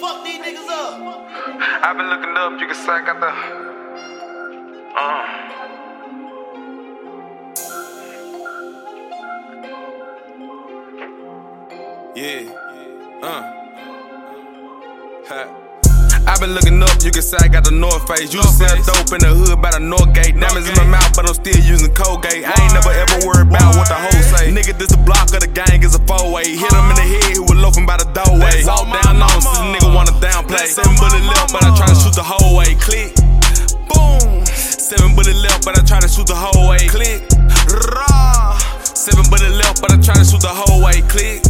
fuck these niggas up. I've been looking up, you can say I got the I've been looking up, you can say I got the North Face. You sell dope in the hood by the North Gate. Diamonds in my mouth, but I'm still using Colgate. I ain't never ever worried about what the hoes say. Nigga, this the block of the gang, is a four-way. Hit him in the head, he was loafing by the doorway. Walk down on him, since a nigga wanna downplay. 7 bullet left, but I try to shoot the whole way. Click, boom. 7 bullet left, but I try to shoot the whole way. Click, raw. 7 bullet left, but I try to shoot the whole way. Click.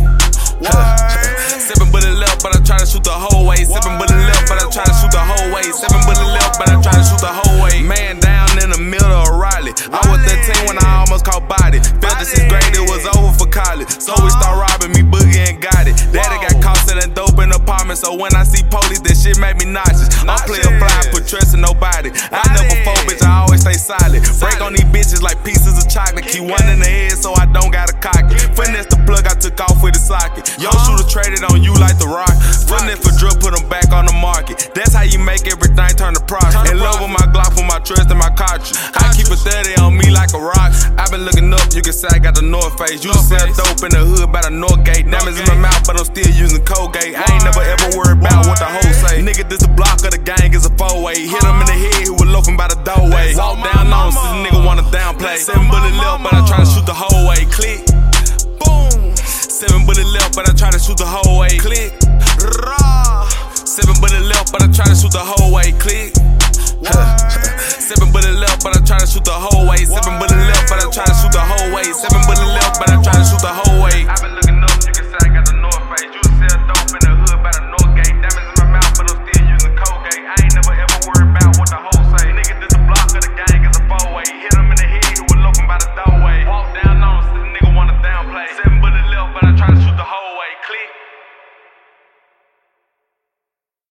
7 bullet left, but I try to shoot the whole way. 7 bullet left, but I try to shoot the whole way. 7 bullet left, but I try to shoot the whole way. Man down in the middle of Raleigh. I was 13 when I almost caught body. Felt the 6th grade, it was over for college. So we start robbing me, boogie and got it. Daddy got caught selling dope in the apartment, so when I see police, that shit make me nauseous. I'm playing fly, put trust in nobody. I never fold, bitch, I always stay silent. Break on these bitches like pieces of chocolate. Keep one in the head so I don't gotta cock it. Finesse the plug, I took off with the socket. Young shooter traded on you like the rock. Finesse for drill, put them back on the market. That's how you make everything turn to profit. In love with my Glock, for my trust and my cartridge. I keep a 30 on me like a rock. I've been looking up, you can say I got the North Face. You sell dope in the hood by the North Gate. Diamonds in my mouth, but I'm still using Colgate. I